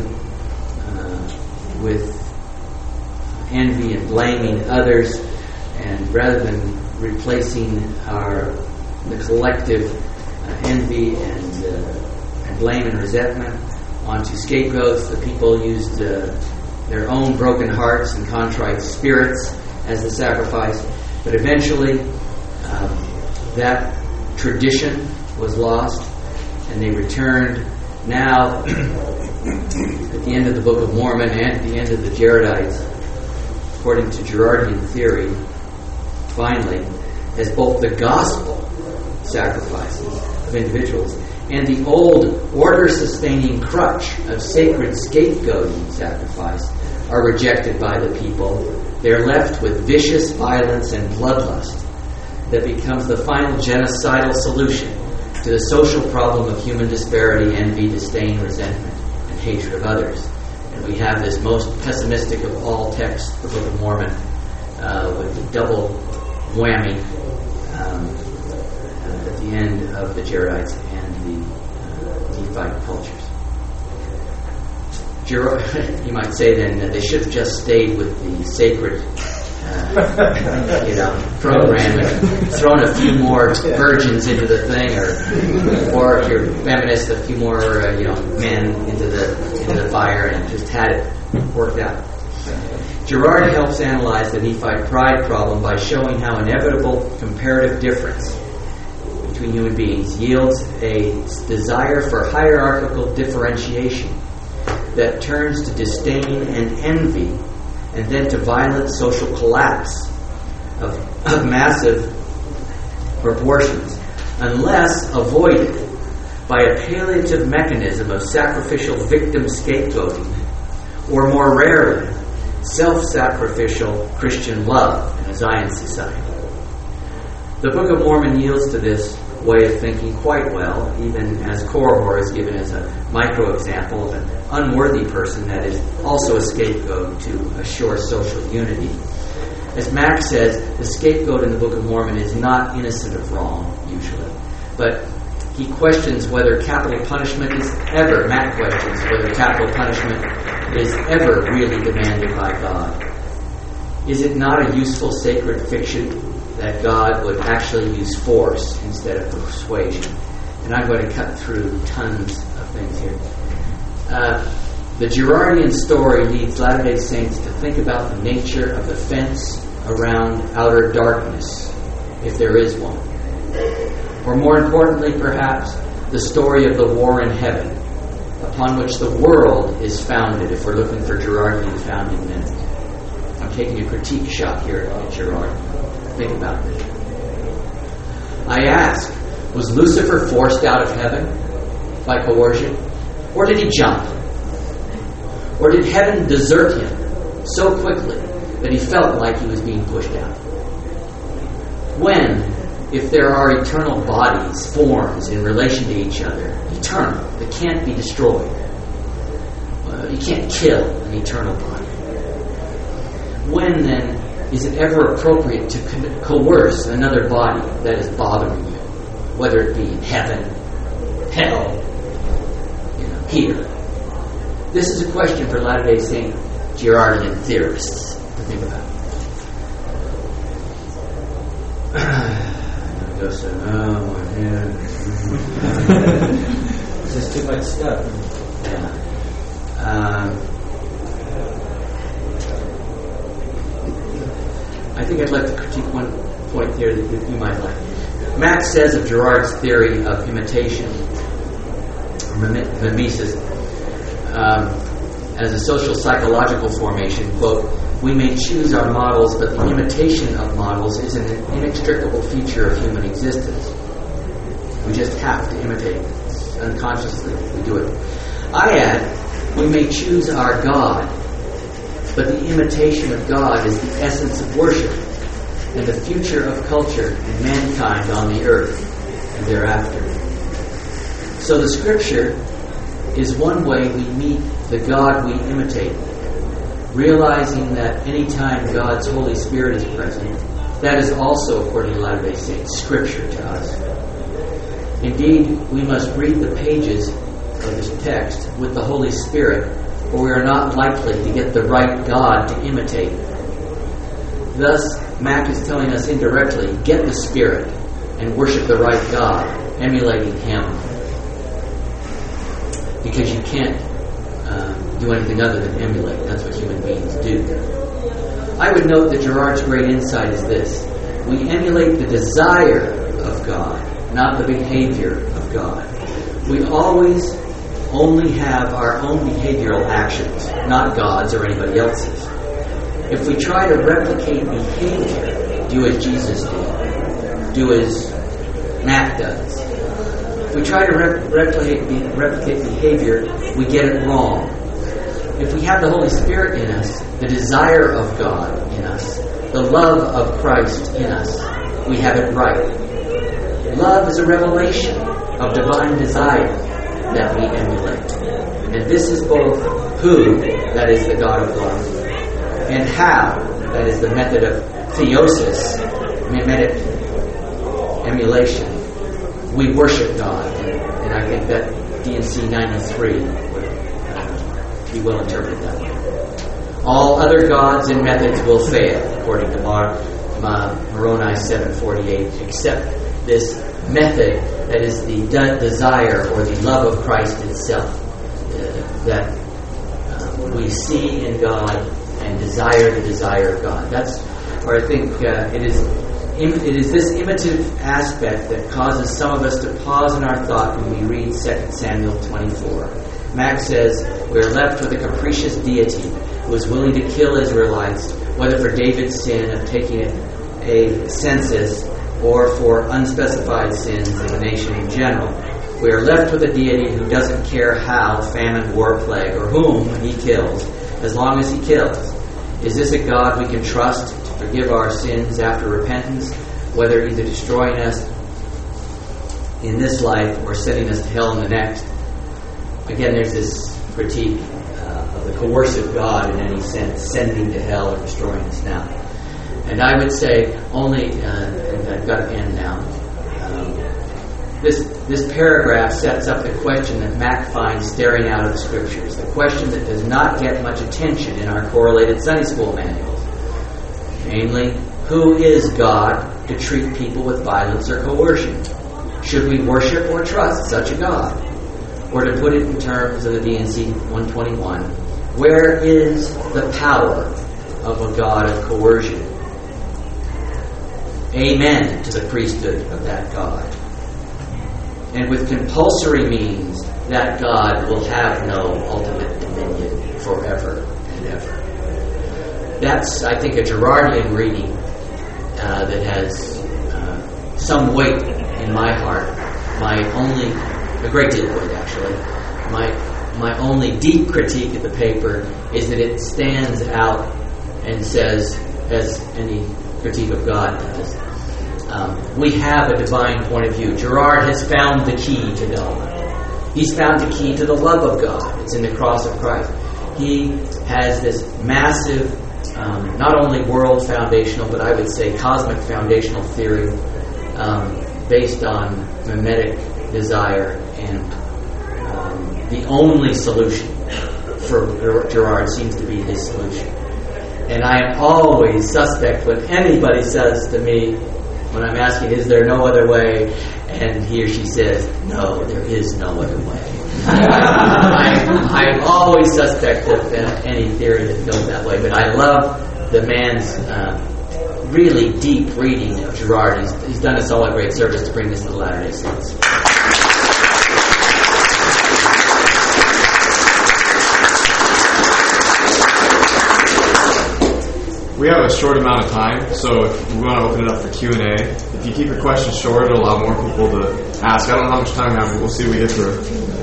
with envy and blaming others, and rather than replacing the collective envy and blame and resentment onto scapegoats, the people used their own broken hearts and contrite spirits as the sacrifice. But eventually, that tradition was lost, and they returned now at the end of the Book of Mormon and at the end of the Jaredites, according to Girardian theory, finally, as both the gospel sacrifices of individuals and the old order-sustaining crutch of sacred scapegoating sacrifice are rejected by the people. They're left with vicious violence and bloodlust that becomes the final genocidal solution to the social problem of human disparity, envy, disdain, resentment, and hatred of others. And we have this most pessimistic of all texts, the Book of Mormon, with the double whammy at the end of the Jaredites and the Nephite cultures. You might say then that they should have just stayed with the sacred program and thrown a few more virgins into the thing, or if you're feminist, a few more men into the fire, and just had it worked out. Girard helps analyze the Nephite pride problem by showing how inevitable comparative difference between human beings yields a desire for hierarchical differentiation that turns to disdain and envy, and then to violent social collapse of massive proportions, unless avoided by a palliative mechanism of sacrificial victim scapegoating, or more rarely, self-sacrificial Christian love in a Zion society. The Book of Mormon yields to this way of thinking quite well, even as Korihor is given as a micro-example of an unworthy person that is also a scapegoat to assure social unity. As Mack says, the scapegoat in the Book of Mormon is not innocent of wrong, usually, but he questions whether capital punishment is ever, Mack questions whether capital punishment is ever really demanded by God. Is it not a useful sacred fiction that God would actually use force instead of persuasion? And I'm going to cut through tons of things here. The Girardian story leads Latter-day Saints to think about the nature of the fence around outer darkness, if there is one. Or more importantly, perhaps, the story of the war in heaven, upon which the world is founded, if we're looking for Girardian founding men. I'm taking a critique shot here at Girard. Think about this. I ask, was Lucifer forced out of heaven by coercion? Or did he jump? Or did heaven desert him so quickly that he felt like he was being pushed out? When, if there are eternal bodies, forms in relation to each other, eternal, that can't be destroyed, you can't kill an eternal body. When, then, is it ever appropriate to coerce another body that is bothering you, whether it be in heaven, hell, here? This is a question for Latter-day Saint Girardian theorists to think about. It's just too much stuff. Yeah. I think I'd like to critique one point here that you might like. Mack says of Girard's theory of imitation, or mimesis, as a social psychological formation, quote, we may choose our models, but the imitation of models is an inextricable feature of human existence. We just have to imitate. Unconsciously, we do it. I add, we may choose our God, but the imitation of God is the essence of worship and the future of culture and mankind on the earth and thereafter. So the Scripture is one way we meet the God we imitate, realizing that any time God's Holy Spirit is present, that is also, according to Latter-day Saints, Scripture to us. Indeed, we must read the pages of this text with the Holy Spirit, or we are not likely to get the right God to imitate. Thus, Mack is telling us indirectly, get the Spirit and worship the right God, emulating Him. Because you can't do anything other than emulate. That's what human beings do. I would note that Girard's great insight is this. We emulate the desire of God, not the behavior of God. We always only have our own behavioral actions, not God's or anybody else's. If we try to replicate behavior, do as Jesus did, do as Mack does. If we try to replicate behavior, we get it wrong. If we have the Holy Spirit in us, the desire of God in us, the love of Christ in us, we have it right. Love is a revelation of divine desire that we emulate. And this is both who, that is the God of love, and how, that is the method of theosis, mimetic emulation. We worship God. And I think that D&C 903 would be well interpreted that way. All other gods and methods will fail, according to Moroni 7:48, except this method that is the desire or the love of Christ itself that we see in God and desire the desire of God. That's where I think it is this imitative aspect that causes some of us to pause in our thought when we read 2 Samuel 24. Mack says, we are left with a capricious deity who is willing to kill Israelites, whether for David's sin of taking a census or for unspecified sins of the nation in general. We are left with a deity who doesn't care how, famine, war, plague, or whom he kills, as long as he kills. Is this a God we can trust to forgive our sins after repentance, whether either destroying us in this life or sending us to hell in the next. Again, there's this critique of the coercive God in any sense, sending to hell or destroying us now. And I would say only, and I've got to end now, this paragraph sets up the question that Mac finds staring out of the Scriptures, the question that does not get much attention in our correlated Sunday school manuals. Namely, who is God to treat people with violence or coercion? Should we worship or trust such a God? Or to put it in terms of the D&C 121, where is the power of a God of coercion? Amen to the priesthood of that God. And with compulsory means, that God will have no ultimate dominion forever and ever. That's, I think, a Girardian reading that has some weight in my heart. A great deal of weight, actually. My only deep critique of the paper is that it stands out and says, as any critique of God does, we have a divine point of view. Girard has found the key to God. He's found the key to the love of God. It's in the cross of Christ. He has this massive, not only world foundational, but I would say cosmic foundational theory based on mimetic desire, and the only solution for Girard seems to be his solution. And I am always suspect when anybody says to me, when I'm asking, is there no other way? And he or she says, no, there is no other way. I'm always suspect of any theory that goes that way. But I love the man's really deep reading of Girard. He's done us all a great service to bring this to the Latter-day Saints. We have a short amount of time, so if we want to open it up for Q&A. If you keep your questions short, it'll allow more people to ask. I don't know how much time we have, but we'll see what we get through.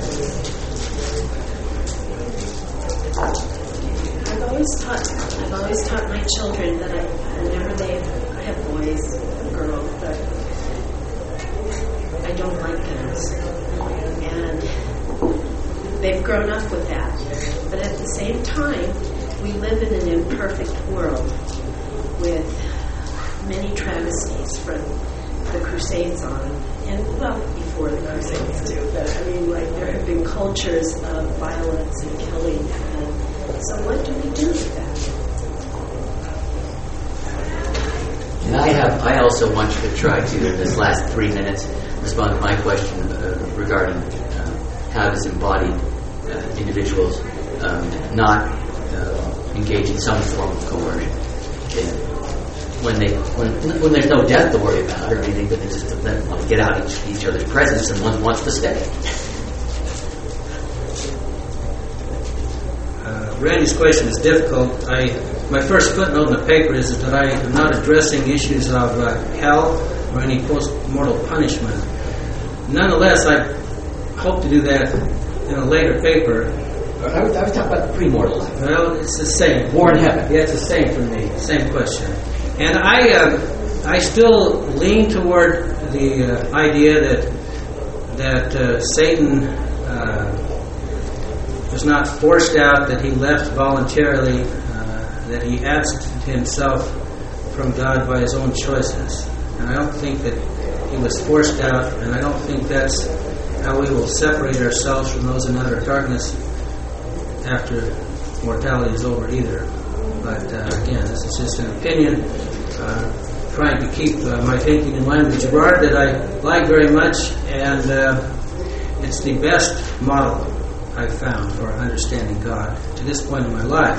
I've always taught my children that I have boys and girls, but I don't like guns. And they've grown up with that. But at the same time, we live in an imperfect world with many travesties from the Crusades on, and well, before the Crusades too, but I mean, like, there have been cultures of violence and killing, and so what do we do with that? And I also want you to try to, in this last 3 minutes, respond to my question regarding how does embodied individuals not engage in some form of coercion. When there's no death to worry about or anything, but they just want to get out of each other's presence and one wants to stay. Randy's question is difficult. My first footnote in the paper is that I am not addressing issues of hell or any post-mortal punishment. Nonetheless, I hope to do that in a later paper. I was talking about the pre-mortal life. Well, it's the same. War in heaven. Yeah, it's the same for me. Same question. And I still lean toward the idea that Satan was not forced out, that he left voluntarily, that he absented himself from God by his own choices. And I don't think that he was forced out, and I don't think that's how we will separate ourselves from those in outer darkness after mortality is over either. But again, this is just an opinion, trying to keep my thinking in line with Girard, that I like very much, and it's the best model I've found for understanding God to this point in my life.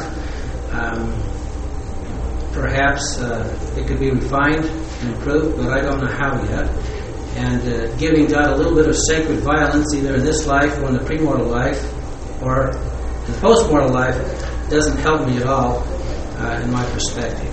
Perhaps it could be refined and improved, but I don't know how yet. And giving God a little bit of sacred violence, either in this life or in the premortal life, or in the postmortal life, doesn't help me at all in my perspective.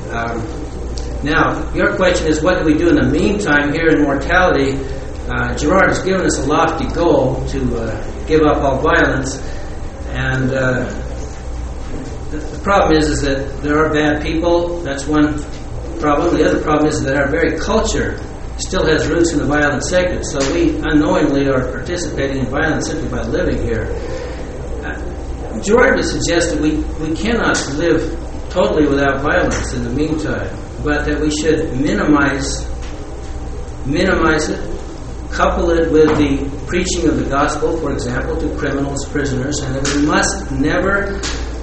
Now, your question is, what do we do in the meantime here in mortality? Girard has given us a lofty goal to give up all violence, and the problem is that there are bad people. That's one problem. The other problem is that our very culture still has roots in the violent segment. So we unknowingly are participating in violence simply by living here. Gerard would suggest that we cannot live totally without violence in the meantime, but that we should minimize it, couple it with the preaching of the gospel, for example, to criminals, prisoners, and that we must never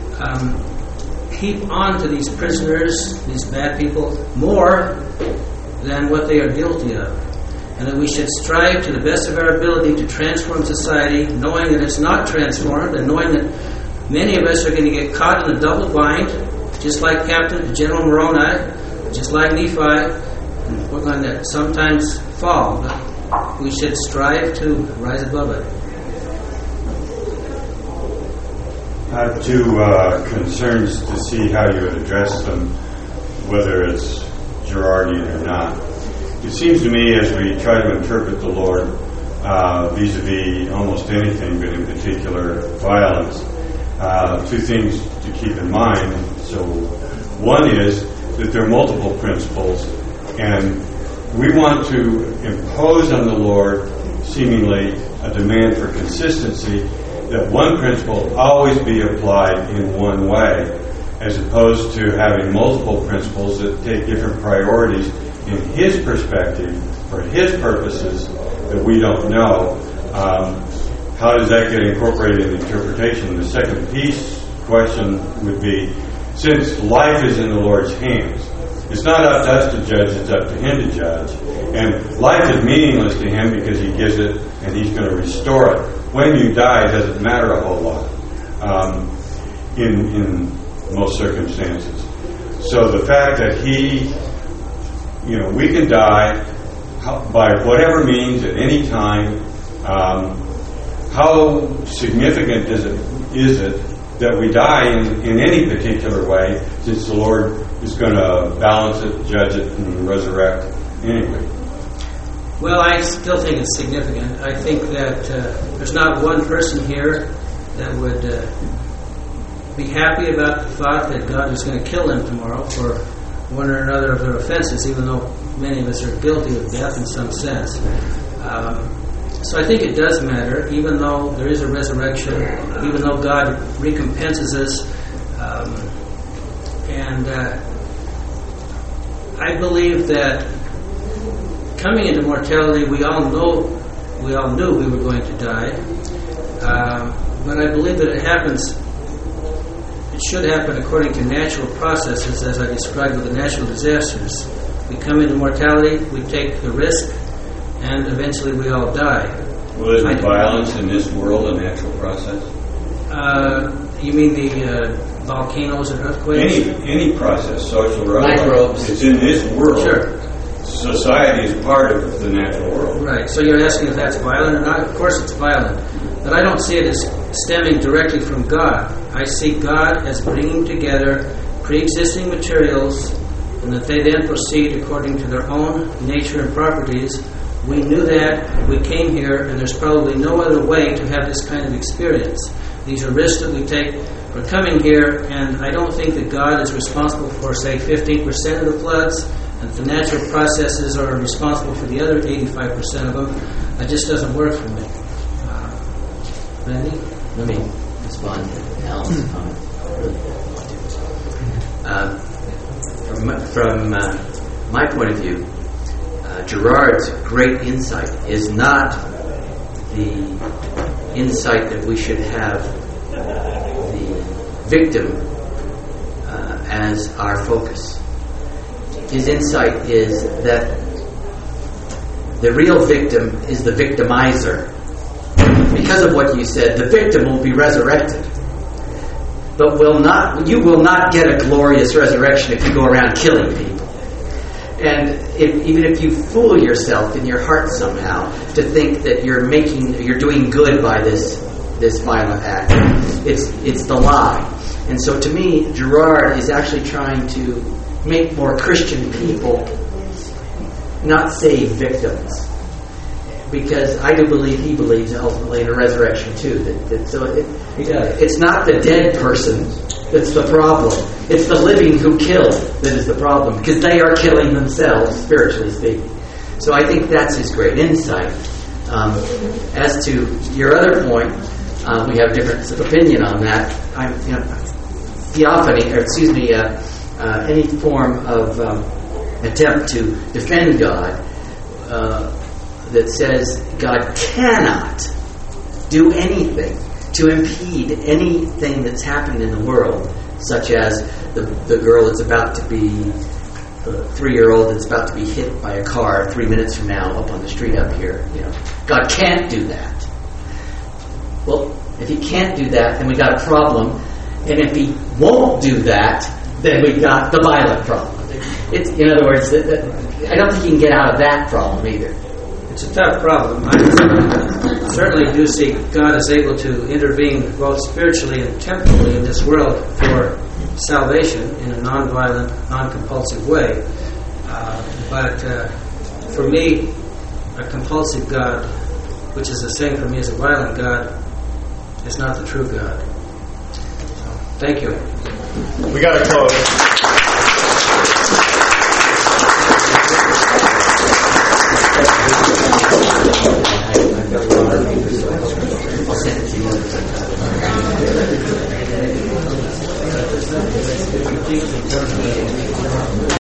heap onto these prisoners, these bad people, more than what they are guilty of. And that we should strive to the best of our ability to transform society, knowing that it's not transformed, and knowing that many of us are going to get caught in a double bind, just like General Moroni, just like Nephi. We're going to sometimes fall, but we should strive to rise above it. I have two concerns to see how you would address them, whether it's Gerardian or not. It seems to me, as we try to interpret the Lord vis-a-vis almost anything, but in particular violence, two things to keep in mind. So one is that there are multiple principles, and we want to impose on the Lord seemingly a demand for consistency, that one principle always be applied in one way, as opposed to having multiple principles that take different priorities in His perspective for His purposes that we don't know. How does that get incorporated in the interpretation? The second question would be, since life is in the Lord's hands, it's not up to us to judge, it's up to Him to judge. And life is meaningless to Him because He gives it and He's going to restore it. When you die, it doesn't matter a whole lot in most circumstances. So the fact that He, we can die by whatever means at any time. How significant is it that we die in any particular way, since the Lord is going to balance it, judge it, and resurrect anyway? Well, I still think it's significant. I think that there's not one person here that would be happy about the thought that God is going to kill them tomorrow for one or another of their offenses, even though many of us are guilty of death in some sense. So I think it does matter, even though there is a resurrection, even though God recompenses us. And I believe that coming into mortality, we all knew we were going to die. But I believe that it should happen according to natural processes, as I described with the natural disasters. We come into mortality, we take the risk, and eventually we all die. Well, isn't violence in this world a natural process? You mean the volcanoes and earthquakes? Any process, social or otherwise. Microbes. It's in this world. Sure. Society is part of the natural world. Right. So you're asking if that's violent or not? Of course it's violent. But I don't see it as stemming directly from God. I see God as bringing together pre-existing materials, and that they then proceed according to their own nature and properties. We knew that, we came here, and there's probably no other way to have this kind of experience. These are risks that we take for coming here, and I don't think that God is responsible for, say, 15% of the floods, and the natural processes are responsible for the other 85% of them. That just doesn't work for me. Randy? Let me respond to Alan's comment. From my point of view, Gerard's great insight is not the insight that we should have the victim as our focus. His insight is that the real victim is the victimizer. Because of what you said, the victim will be resurrected, but you will not get a glorious resurrection if you go around killing people. And even if you fool yourself in your heart somehow to think that you're doing good by this violent act, it's the lie. And so, to me, Gerard is actually trying to make more Christian people not say victims, because I do believe he believes ultimately in a resurrection too. It's not the dead person that's the problem. It's the living who killed that is the problem, because they are killing themselves, spiritually speaking. So I think that's his great insight. As to your other point, we have different opinion on that. Theophany, any form of attempt to defend God that saes God cannot do anything to impede anything that's happening in the world, such as the girl that's about to be, the 3-year-old that's about to be hit by a car 3 minutes from now up on the street up here. God can't do that. Well, if he can't do that, then we got a problem. And if he won't do that, then we got the violent problem. In other words, I don't think you can get out of that problem either. It's a tough problem. I certainly do see God is able to intervene both spiritually and temporally in this world for salvation in a non-violent, non-compulsive way. But for me, a compulsive God, which is the same for me as a violent God, is not the true God. So, thank you. We got to close. I'll send it to you.